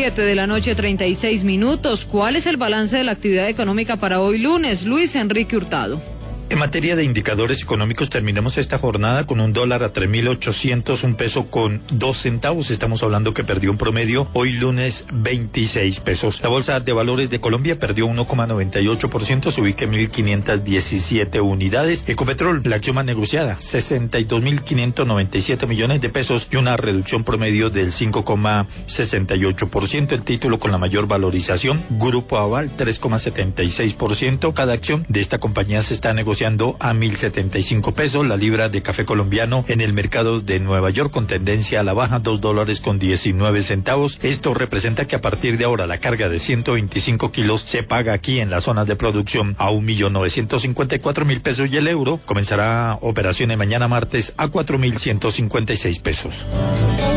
7:36 p.m. ¿Cuál es el balance de la actividad económica para hoy lunes? Luis Enrique Hurtado. En materia de indicadores económicos, terminamos esta jornada con un dólar a 3.800, un peso con 2 centavos. Estamos hablando que perdió un promedio hoy lunes 26 pesos. La Bolsa de Valores de Colombia perdió 1,98%, se ubica en 1.517 unidades. Ecopetrol, la acción más negociada, 62.597 millones de pesos y una reducción promedio del 5,68%. El título con la mayor valorización, Grupo Aval, 3,76%. Cada acción de esta compañía se está negociando a 1.075 pesos. La libra de café colombiano en el mercado de Nueva York con tendencia a la baja, $2.19. Esto representa que a partir de ahora la carga de 125 kilos se paga aquí en las zonas de producción a 1.954.000 pesos y el euro comenzará operaciones mañana martes a 4.156 pesos.